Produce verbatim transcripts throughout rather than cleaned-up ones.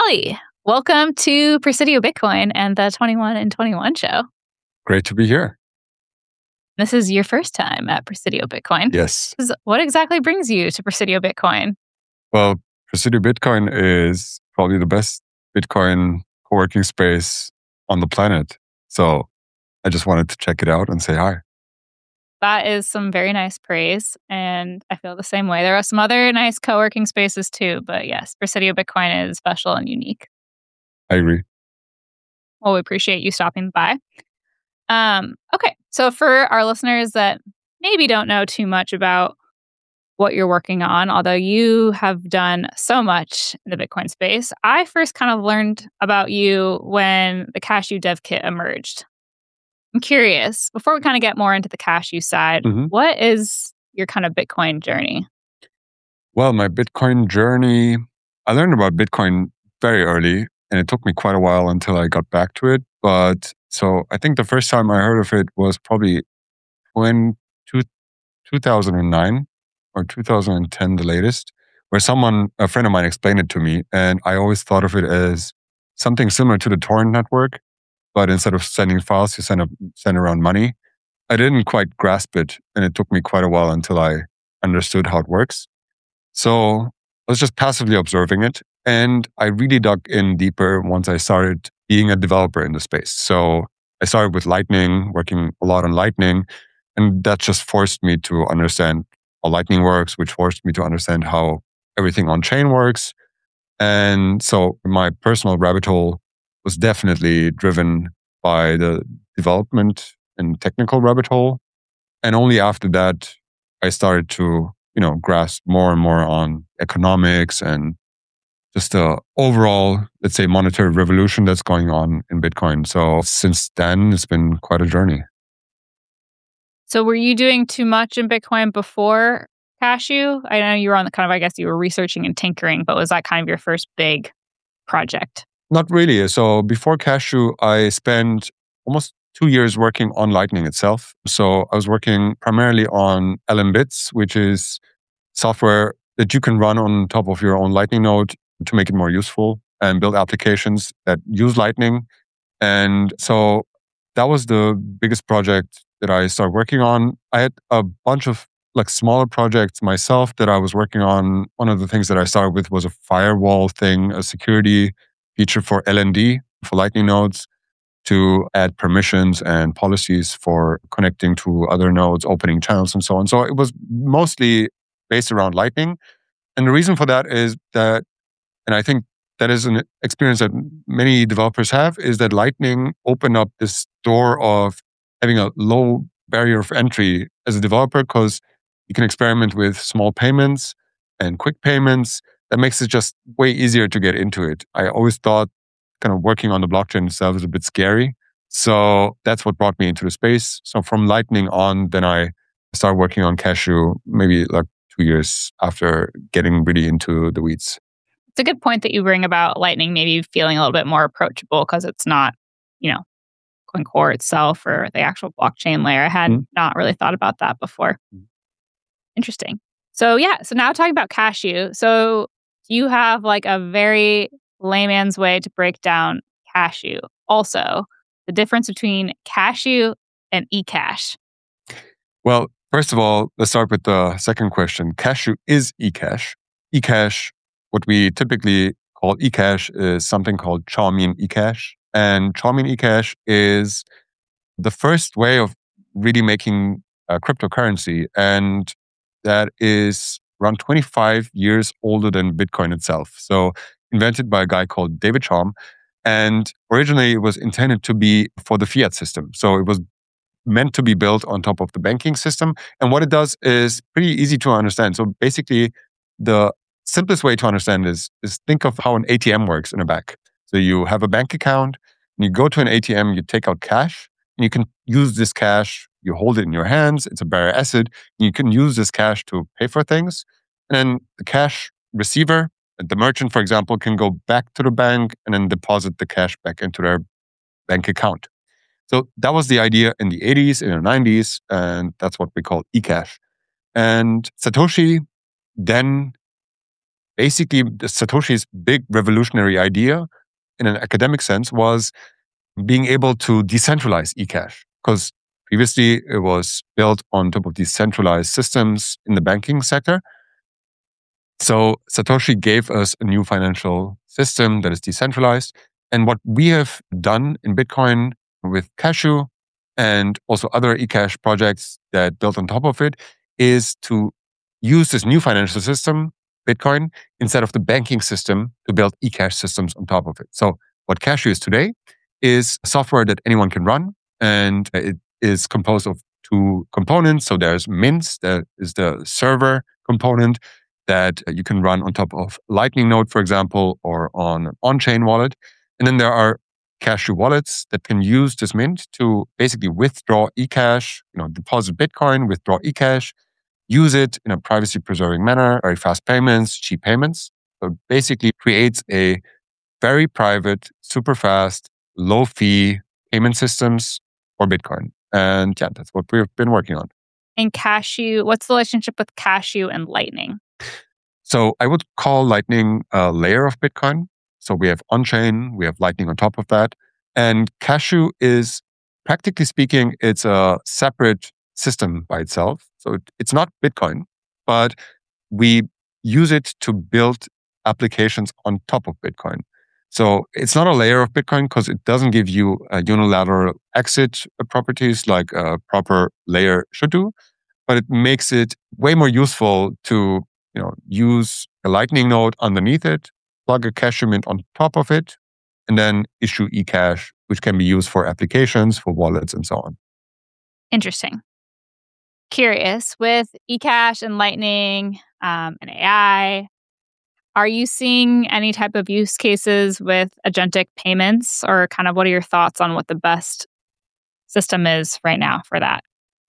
Charlie, welcome to Presidio Bitcoin and the twenty-one and twenty-one show. Great to be here. This is your first time at Presidio Bitcoin. Yes. What exactly brings you to Presidio Bitcoin? Well, Presidio Bitcoin is probably the best Bitcoin co-working space on the planet. So I just wanted to check it out and say hi. That is some very nice praise, and I feel the same way. There are some other nice co-working spaces too, but yes, Presidio Bitcoin is special and unique. I agree. Well, we appreciate you stopping by. Um, okay, so for our listeners that maybe don't know too much about what you're working on, although you have done so much in the Bitcoin space, I first kind of learned about you when the Cashew Dev Kit emerged. I'm curious, before we kind of get more into the Cashew side, Mm-hmm. what is your kind of Bitcoin journey? Well, my Bitcoin journey, I learned about Bitcoin very early, and it took me quite a while until I got back to it. But so I think the first time I heard of it was probably when two, two thousand nine or two thousand ten, the latest, where someone, a friend of mine explained it to me. And I always thought of it as something similar to the torrent network. But instead of sending files, you send, a, send around money. I didn't quite grasp it, and it took me quite a while until I understood how it works. So I was just passively observing it, and I really dug in deeper once I started being a developer in the space. So I started with Lightning, working a lot on Lightning, and that just forced me to understand how Lightning works, which forced me to understand how everything on chain works. And so my personal rabbit hole was definitely driven by the development and technical rabbit hole. And only after that, I started to, you know, grasp more and more on economics and just the overall, let's say, monetary revolution that's going on in Bitcoin. So since then, it's been quite a journey. So were you doing too much in Bitcoin before Cashew? I know you were on the kind of, I guess you were researching and tinkering, but was that kind of your first big project? Not really. So before Cashew, I spent almost two years working on Lightning itself. So I was working primarily on L M Bits, which is software that you can run on top of your own Lightning node to make it more useful and build applications that use Lightning. And so that was the biggest project that I started working on. I had a bunch of like smaller projects myself that I was working on. One of the things that I started with was a firewall thing, a security feature for L N D, for Lightning nodes, to add permissions and policies for connecting to other nodes, opening channels, and so on. So it was mostly based around Lightning. And the reason for that is that, and I think that is an experience that many developers have, is that Lightning opened up this door of having a low barrier of entry as a developer, because you can experiment with small payments and quick payments. That makes it just way easier to get into it. I always thought kind of working on the blockchain itself is a bit scary. So that's what brought me into the space. So from Lightning on, then I started working on Cashew maybe like two years after getting really into the weeds. It's a good point that you bring about Lightning maybe feeling a little bit more approachable because it's not, you know, Coin Core itself or the actual blockchain layer. I had mm-hmm. not really thought about that before. Mm-hmm. Interesting. So yeah, so now talking about Cashew. So you have like a very layman's way to break down Cashew. Also, the difference between Cashew and eCash. Well, first of all, let's start with the second question. Cashew is eCash. eCash, what we typically call eCash, is something called Chaumian eCash. And Chaumian eCash is the first way of really making a cryptocurrency. And that is around twenty-five years older than Bitcoin itself. So invented by a guy called David Chaum. And originally it was intended to be for the fiat system. So it was meant to be built on top of the banking system. And what it does is pretty easy to understand. So basically, the simplest way to understand is, is think of how an A T M works in a bank. So you have a bank account, and you go to an A T M, you take out cash, and you can use this cash, you hold it in your hands, it's a bearer asset, and you can use this cash to pay for things. And then the cash receiver, the merchant, for example, can go back to the bank and then deposit the cash back into their bank account. So that was the idea in the eighties, in the nineties, and that's what we call eCash. And Satoshi then basically Satoshi's big revolutionary idea in an academic sense was being able to decentralize eCash, because previously it was built on top of these centralized systems in the banking sector. So Satoshi gave us a new financial system that is decentralized. And what we have done in Bitcoin with Cashew and also other eCash projects that built on top of it is to use this new financial system, Bitcoin, instead of the banking system to build eCash systems on top of it. So what Cashew is today is software that anyone can run, and it is composed of two components. So there's Mint, that is the server component that you can run on top of Lightning Node, for example, or on an on-chain wallet. And then there are Cashew wallets that can use this Mint to basically withdraw eCash, you know, deposit Bitcoin, withdraw eCash, use it in a privacy-preserving manner, very fast payments, cheap payments. So it basically creates a very private, super fast, low-fee payment systems for Bitcoin. And yeah, that's what we've been working on. And Cashew, what's the relationship with Cashew and Lightning? So I would call Lightning a layer of Bitcoin. So we have on-chain, we have Lightning on top of that. And Cashew is, practically speaking, it's a separate system by itself. So it, it's not Bitcoin, but we use it to build applications on top of Bitcoin. So it's not a layer of Bitcoin because it doesn't give you uh, unilateral exit properties like a proper layer should do, but it makes it way more useful to, you know, use a Lightning node underneath it, plug a Cashew Mint on top of it, and then issue eCash, which can be used for applications, for wallets, and so on. Interesting. Curious, with eCash and Lightning um, and A I, are you seeing any type of use cases with agentic payments, or kind of what are your thoughts on what the best system is right now for that?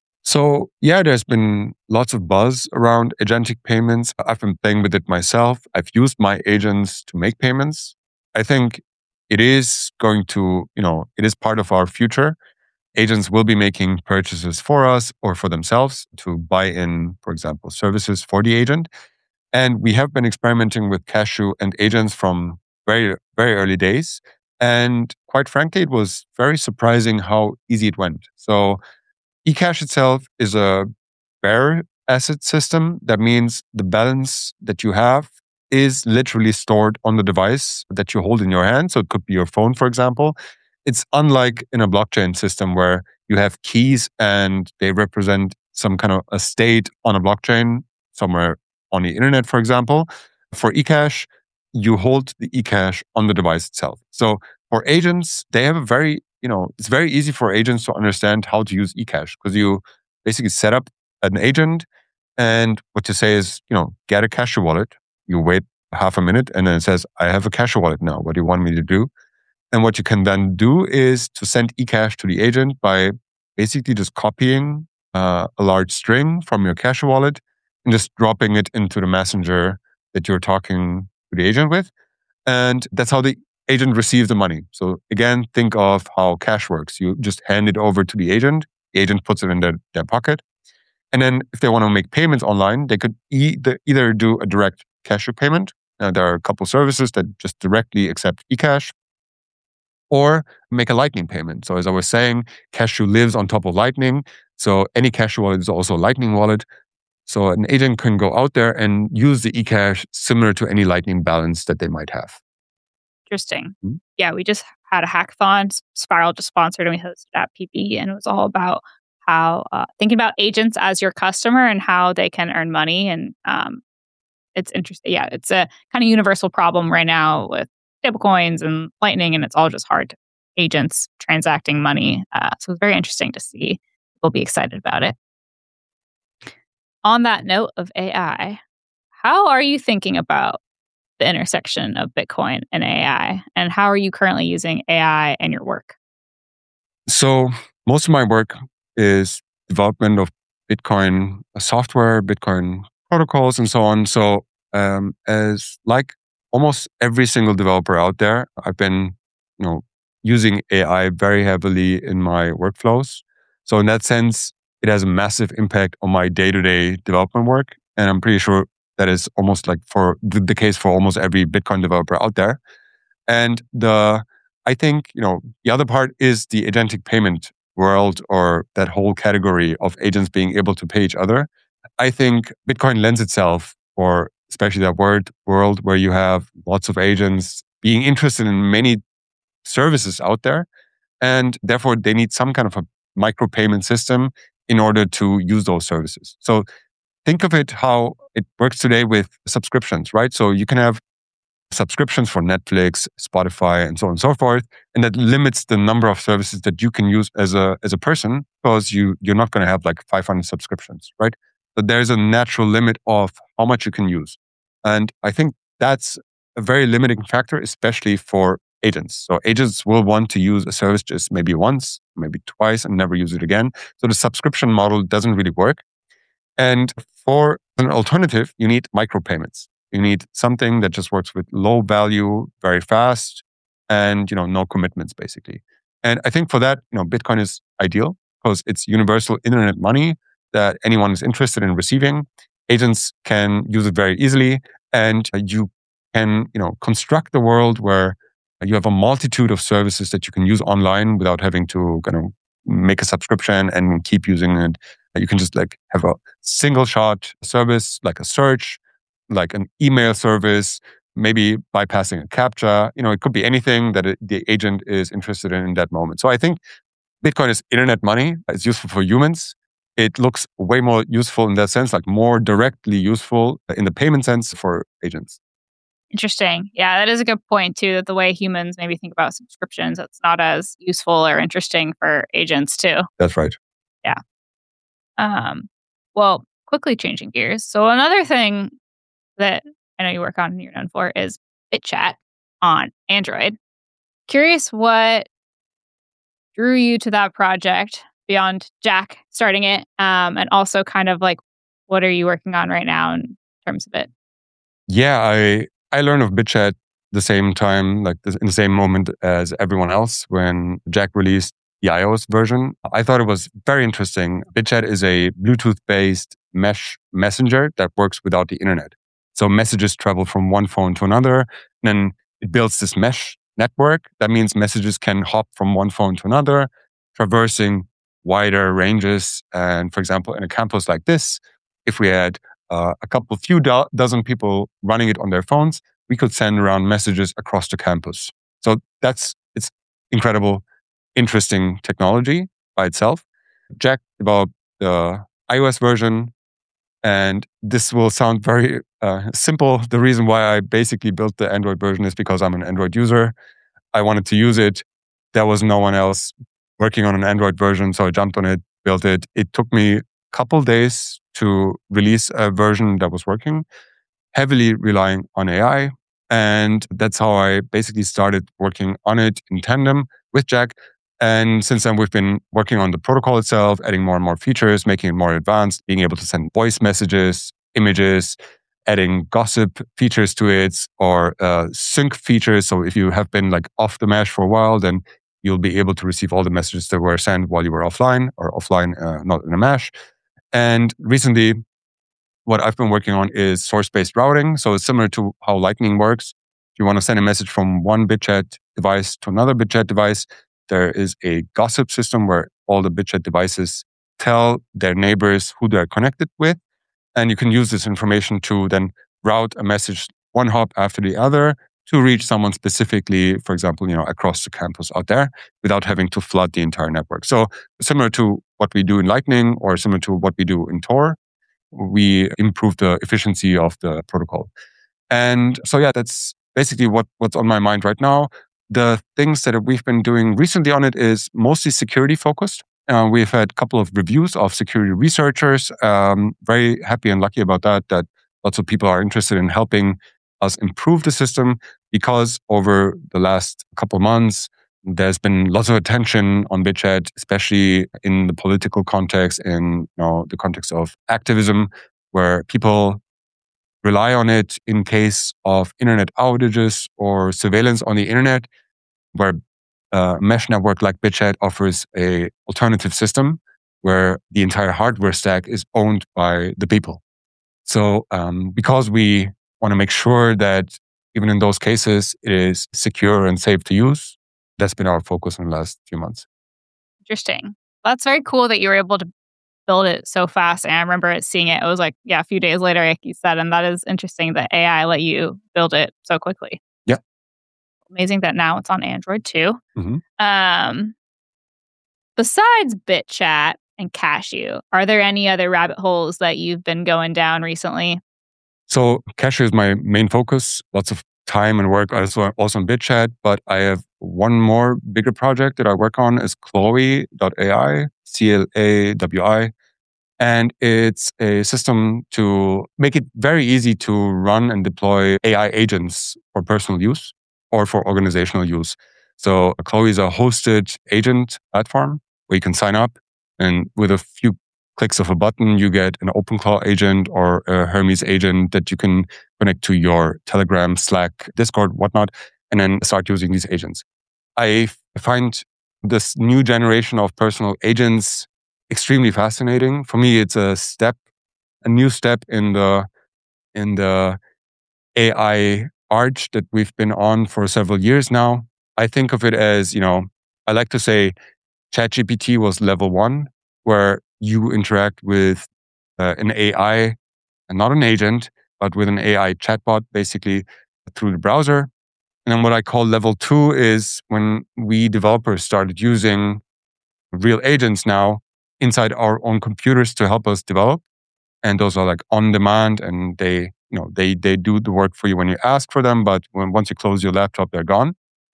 So yeah, there's been lots of buzz around agentic payments. I've been playing with it myself. I've used my agents to make payments. I think it is going to, you know, it is part of our future. Agents will be making purchases for us or for themselves to buy in, for example, services for the agent. And we have been experimenting with Cashew and agents from very, very early days. And quite frankly, it was very surprising how easy it went. So eCash itself is a bearer asset system. That means the balance that you have is literally stored on the device that you hold in your hand. So it could be your phone, for example. It's unlike in a blockchain system where you have keys and they represent some kind of a state on a blockchain somewhere on the internet, for example. For eCash, you hold the eCash on the device itself. So for agents, they have a very, you know, it's very easy for agents to understand how to use eCash because you basically set up an agent and what you say is, you know, get a Cashew wallet. You wait half a minute and then it says, I have a Cashew wallet now. What do you want me to do? And what you can then do is to send eCash to the agent by basically just copying uh, a large string from your Cashew wallet and just dropping it into the messenger that you're talking to the agent with. And that's how the agent receives the money. So again, think of how cash works. You just hand it over to the agent. The agent puts it in their, their pocket. And then if they want to make payments online, they could either, either do a direct Cashew payment. Uh, there are a couple services that just directly accept eCash, or make a Lightning payment. So as I was saying, Cashew lives on top of Lightning. So any Cashew wallet is also a Lightning wallet. So an agent can go out there and use the eCash similar to any Lightning balance that they might have. Interesting. Mm-hmm. Yeah, we just had a hackathon. Spiral just sponsored and we hosted at P P, and it was all about how uh, thinking about agents as your customer and how they can earn money. And um, it's interesting. Yeah, it's a kind of universal problem right now with stablecoins and Lightning, and it's all just hard. Agents transacting money. Uh, so it's very interesting to see people be excited about it. On that note of A I, how are you thinking about the intersection of Bitcoin and A I, and how are you currently using A I in your work? So most of my work is development of Bitcoin software, Bitcoin protocols, and so on. So um, as like almost every single developer out there, I've been, you know, using A I very heavily in my workflows. So in that sense, it has a massive impact on my day-to-day development work. And I'm pretty sure That is almost like for the, the case for almost every Bitcoin developer out there. And the I think, you know, the other part is the agentic payment world, or that whole category of agents being able to pay each other. I think Bitcoin lends itself for especially that word world where you have lots of agents being interested in many services out there. And therefore, they need some kind of a micropayment system in order to use those services. So think of it how it works today with subscriptions, right? So you can have subscriptions for Netflix, Spotify, and so on and so forth. And that limits the number of services that you can use as a as a person, because you, you're not going to have like five hundred subscriptions, right? But there's a natural limit of how much you can use. And I think that's a very limiting factor, especially for agents. So agents will want to use a service just maybe once, maybe twice, and never use it again. So the subscription model doesn't really work. And for an alternative, you need micropayments. You need something that just works with low value, very fast, and you know, no commitments basically. And I think for that, you know, Bitcoin is ideal because it's universal internet money that anyone is interested in receiving. Agents can use it very easily, and you can, you know, construct the world where you have a multitude of services that you can use online without having to kind of make a subscription and keep using it. You can just like have a single shot service, like a search, like an email service, maybe bypassing a CAPTCHA. You know, it could be anything that it, the agent is interested in in that moment. So I think Bitcoin is internet money. It's useful for humans. It looks way more useful in that sense, like more directly useful in the payment sense for agents. Interesting. Yeah, that is a good point too, that the way humans maybe think about subscriptions, it's not as useful or interesting for agents too. That's right. Yeah. Um, well, quickly changing gears. So another thing that I know you work on and you're known for is BitChat on Android. Curious what drew you to that project beyond Jack starting it, um, and also kind of like what are you working on right now in terms of it? Yeah, I I learned of BitChat the same time, like in the same moment as everyone else when Jack released the iOS version. I thought it was very interesting. BitChat is a Bluetooth-based mesh messenger that works without the internet. So messages travel from one phone to another, and then it builds this mesh network. That means messages can hop from one phone to another, traversing wider ranges. And for example, in a campus like this, if we had uh, a couple, few do- dozen people running it on their phones, we could send around messages across the campus. So that's, it's incredible, interesting technology by itself. Jack developed the iOS version, and this will sound very uh, simple. The reason why I basically built the Android version is because I'm an Android user. I wanted to use it. There was no one else working on an Android version, so I jumped on it, built it. It took me a couple days to release a version that was working, heavily relying on A I. And that's how I basically started working on it in tandem with Jack. And since then, we've been working on the protocol itself, adding more and more features, making it more advanced, being able to send voice messages, images, adding gossip features to it, or uh, sync features. So if you have been like off the mesh for a while, then you'll be able to receive all the messages that were sent while you were offline or offline, uh, not in a mesh. And recently, what I've been working on is source-based routing. So it's similar to how Lightning works. If you want to send a message from one BitChat device to another BitChat device, there is a gossip system where all the BitChat devices tell their neighbors who they're connected with. And you can use this information to then route a message one hop after the other to reach someone specifically, for example, you know, across the campus out there without having to flood the entire network. So similar to what we do in Lightning or similar to what we do in Tor, we improve the efficiency of the protocol. And so, yeah, that's basically what, what's on my mind right now. The things that we've been doing recently on it is mostly security focused. Uh, we've had a couple of reviews of security researchers. Um, very happy and lucky about that, that lots of people are interested in helping us improve the system, because over the last couple of months, there's been lots of attention on BitChat, especially in the political context, in you know, the context of activism, where people rely on it in case of internet outages or surveillance on the internet, where a mesh network like BitChat offers a alternative system where the entire hardware stack is owned by the people. So um, because we want to make sure that even in those cases, it is secure and safe to use, that's been our focus in the last few months. Interesting. That's very cool that you were able to build it so fast. And I remember it, seeing it. It was like, yeah, a few days later, like you said. And that is interesting that A I let you build it so quickly. Yeah. Amazing that now it's on Android too. Mm-hmm. Um, besides BitChat and Cashew, are there any other rabbit holes that you've been going down recently? So Cashew is my main focus. Lots of time and work also, also on BitChat, but I have one more bigger project that I work on is Clawi dot A I, C L A W I. And it's a system to make it very easy to run and deploy A I agents for personal use or for organizational use. So Clawi is a hosted agent platform where you can sign up, and with a few clicks of a button, you get an OpenClaw agent or a Hermes agent that you can connect to your Telegram, Slack, Discord, whatnot, and then start using these agents. I find this new generation of personal agents extremely fascinating. For me, it's a step, a new step in the in the A I arch that we've been on for several years now. I think of it as, you know, I like to say ChatGPT was level one, where you interact with uh, an A I, and not an agent, but with an A I chatbot, basically through the browser. And then what I call level two is when we developers started using real agents now inside our own computers to help us develop. And those are like on demand, and they, you know, they they do the work for you when you ask for them, but when once you close your laptop, they're gone.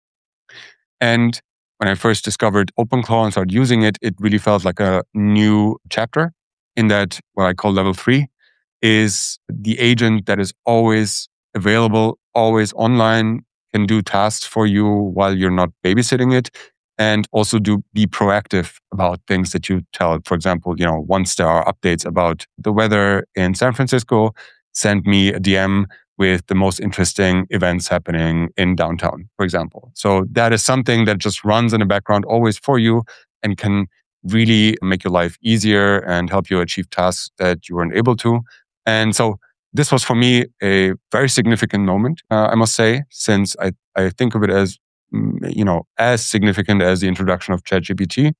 And when I first discovered OpenClaw and started using it, it really felt like a new chapter in that what I call level three is the agent that is always available, always online, can do tasks for you while you're not babysitting it, and also do be proactive about things that you tell it. For example, you know, once there are updates about the weather in San Francisco, send me a D M with the most interesting events happening in downtown, for example. So that is something that just runs in the background always for you and can really make your life easier and help you achieve tasks that you weren't able to. And so this was for me a very significant moment, uh, I must say, since I, I think of it as, you know, as significant as the introduction of ChatGPT.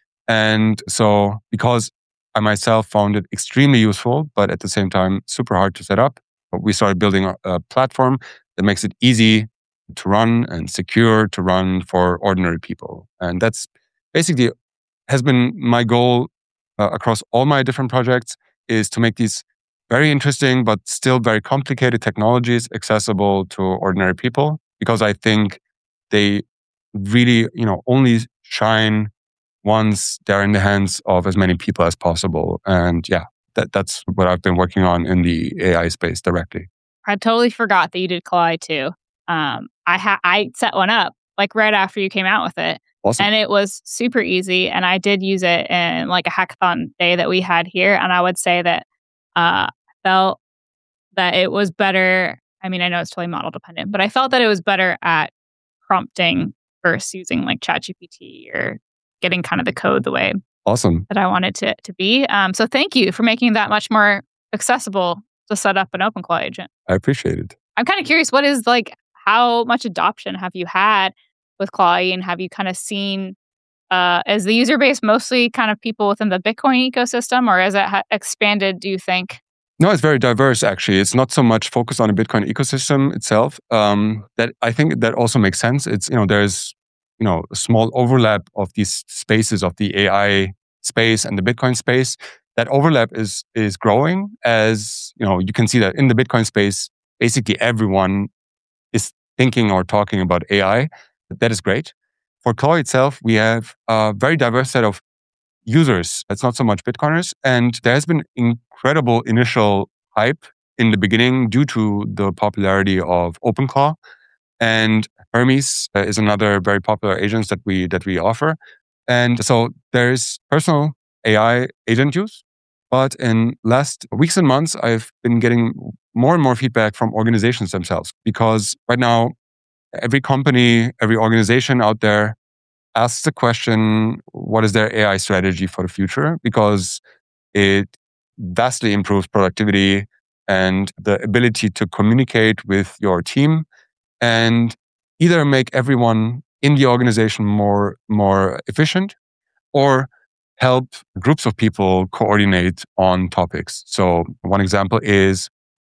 And so because I myself found it extremely useful, but at the same time, super hard to set up, we started building a, a platform that makes it easy to run and secure to run for ordinary people. And that's basically has been my goal uh, across all my different projects, is to make these very interesting, but still very complicated technologies accessible to ordinary people, because I think they really, you know, only shine once they're in the hands of as many people as possible. And yeah, that, that's what I've been working on in the A I space directly. I totally forgot that you did Clawi too. Um, I ha- I set one up like right after you came out with it. Awesome. And it was super easy. And I did use it in like a hackathon day that we had here. And I would say that uh, I felt that it was better. I mean, I know it's totally model dependent, but I felt that it was better at prompting versus using like ChatGPT or getting kind of the code the way awesome that I wanted to to be. Um, so thank you for making that much more accessible to set up an OpenClaw agent. I appreciate it. I'm kind of curious, what is like, how much adoption have you had with Clawi, and have you kind of seen, uh, is the user base mostly kind of people within the Bitcoin ecosystem, or has it ha- expanded, do you think? No, it's very diverse, actually. It's not so much focused on the Bitcoin ecosystem itself. Um, that I think that also makes sense. It's, you know, there's, you know, a small overlap of these spaces of the A I space and the Bitcoin space. That overlap is is growing, as, you know, you can see that in the Bitcoin space, basically everyone is thinking or talking about A I. That is great. For Clawi itself, we have a very diverse set of users. That's not so much Bitcoiners. And there has been incredible initial hype in the beginning due to the popularity of OpenClaw. And Hermes uh, is another very popular agent that we that we offer. And so there's personal A I agent use. But in last weeks and months, I've been getting more and more feedback from organizations themselves, because right now, every company, every organization out there asks the question, what is their A I strategy for the future? Because it vastly improves productivity and the ability to communicate with your team and either make everyone in the organization more, more efficient or help groups of people coordinate on topics. So one example is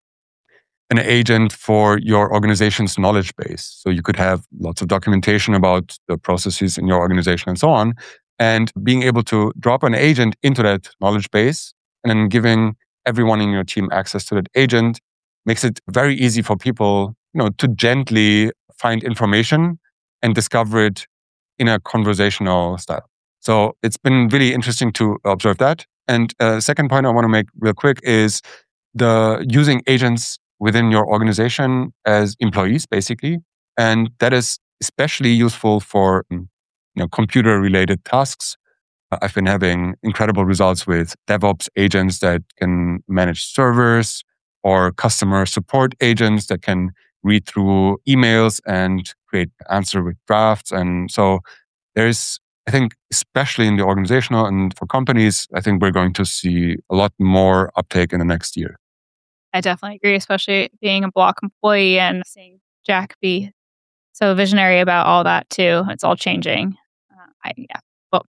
an agent for your organization's knowledge base. So you could have lots of documentation about the processes in your organization and so on. And being able to drop an agent into that knowledge base and then giving everyone in your team access to that agent makes it very easy for people, you know, to gently find information and discover it in a conversational style. So it's been really interesting to observe that. And a second point I want to make real quick is the using agents within your organization as employees, basically. And that is especially useful for you know, computer-related tasks. I've been having incredible results with DevOps agents that can manage servers or customer support agents that can read through emails and create answer with drafts. And so there's, I think, especially in the organizational and for companies, I think we're going to see a lot more uptake in the next year. I definitely agree, especially being a Block employee and seeing Jack be so visionary about all that too. It's all changing. Uh, I, yeah. Well,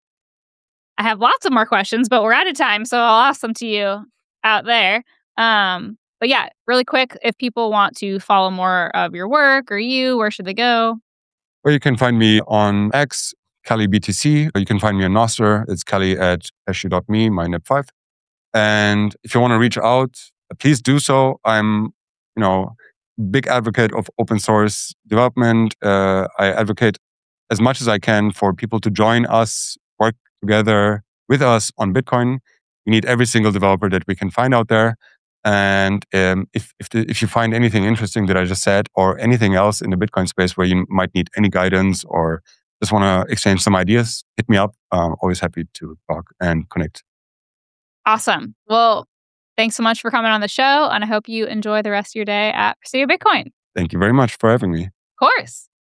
I have lots of more questions, but we're out of time, so I'll ask them to you out there. Um, but yeah, really quick, if people want to follow more of your work or you, where should they go? Well, you can find me on X, Kelly B T C. You can find me on Nostr. It's Kelly at cashew dot me, my N E P five. And if you want to reach out, please do so. I'm, you know, big advocate of open source development. Uh, I advocate as much as I can for people to join us, work together with us on Bitcoin. We need every single developer that we can find out there. And um, if if, the, if you find anything interesting that I just said, or anything else in the Bitcoin space where you might need any guidance or just want to exchange some ideas, hit me up. I'm always happy to talk and connect. Awesome. Well, thanks so much for coming on the show, and I hope you enjoy the rest of your day at Pursue Your Bitcoin. Thank you very much for having me. Of course.